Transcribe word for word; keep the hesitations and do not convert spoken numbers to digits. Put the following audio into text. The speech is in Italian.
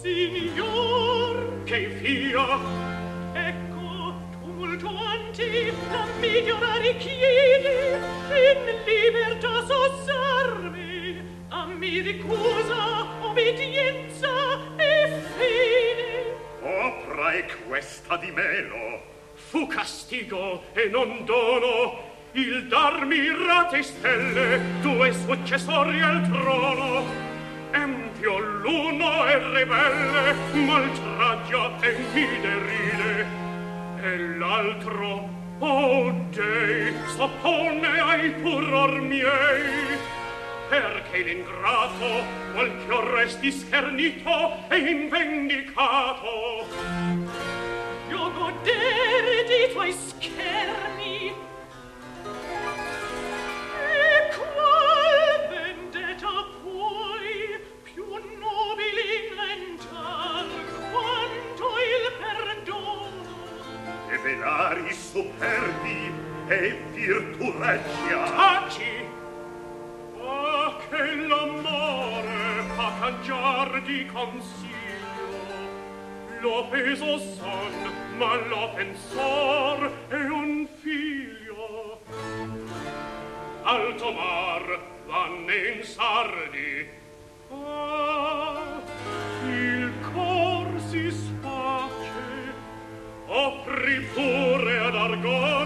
Signor, che fia? Ecco, tumultuanti, la migliora richiede, in libertà sossarmi, a mi ricusa, obbedienza e fede. Opra è questa di meno. Fu castigo e non dono il darmi rate stelle, due successori al trono. Empio l'uno è ribelle, maltragia e mi deride, e l'altro, oh Dei, s'oppone ai furor miei, perché l'ingrato vuol ch'io resti schernito e invendicato. Io godere di tuoi scherni, e qual vendetta puoi più nobili inventar quanto il perdono? E velari superbi e virtù regia. Taci! Ah, che l'amore fa cangiar di consiglio. Lo peso son, ma lo pensor è un figlio. Alto mar vanne in sardi. Ah, il cor si sface, offri pure ad argor